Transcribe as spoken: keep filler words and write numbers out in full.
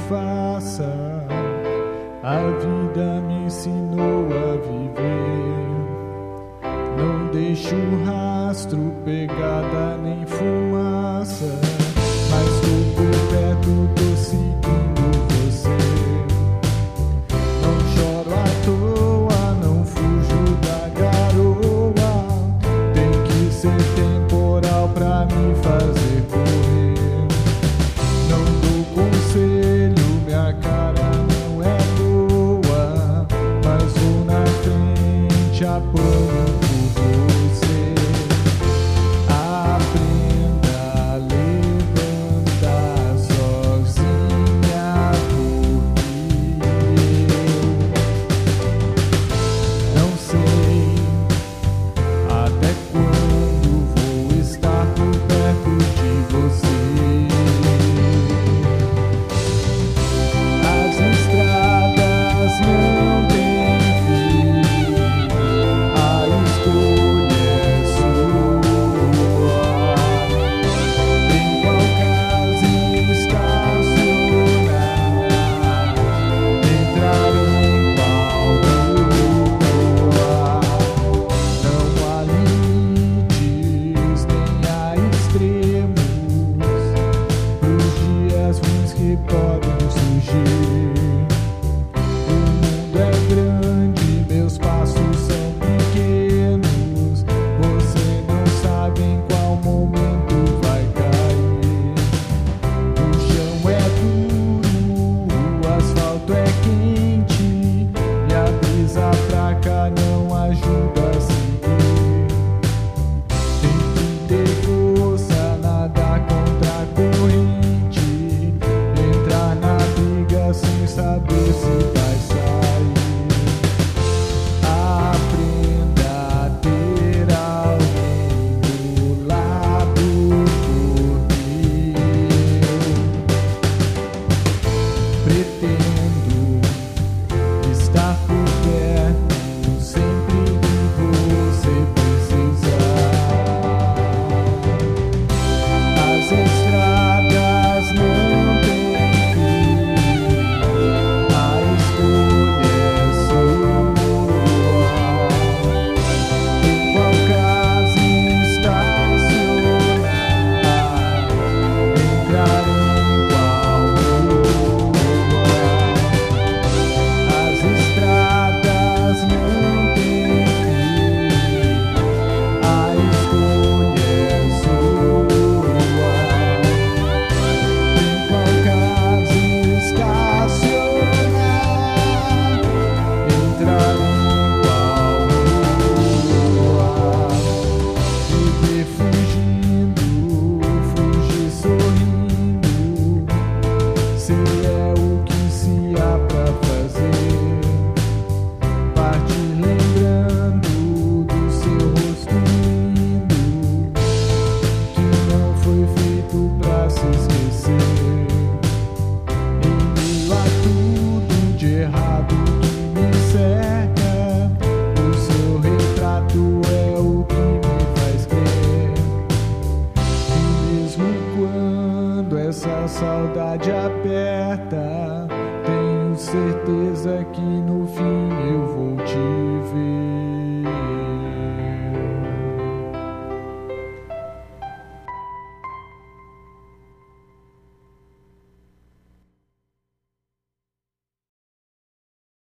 faça. A vida me ensinou a viver. Não deixo rastro, pegada nem fumaça, mas tô por perto, tô seguindo você. Não choro à toa, não fujo da garoa. Tem que ser temporal pra me fazer correr. Não dou conselho, minha cara não é boa, mas vou na frente, apanho por você. Aprenda a levantar sozinha, porque eu não sei até quando vou estar por perto de você. As estradas não têm fim, a escolha é sua. Em qual casa estacionar, entrar em qual rua. Não há limites, nem há extremos pros dias ruins que podem surgir. O mundo é grande, meus passos são pequenos. Você não sabe em qual momento vai cair. O chão é duro, o asfalto é quente, e a brisa fraca não ajuda a seguir. Tem que ter força, nadar contra a corrente, entrar na briga sem saber se vai sair. Aprenda a ter alguém do lado, porque eu pretendo estar por perto sempre que você precisar. As estradas não têm fim, a escolha é sua. Em qual casa estacionar, entrar em qual rua. As estradas não têm fim, a escolha é sua. Em qual casa estacionar, entrar em qual rua. Viver fugindo, fugir sorrindo, se é o que se há pra fazer. Partir lembrando do seu rosto lindo, que não foi feito pra se esquecer. Em meio a tudo de errado que me cerca, o seu retrato é o que me faz crer que mesmo quando essa saudade aperta, tenho certeza que no fim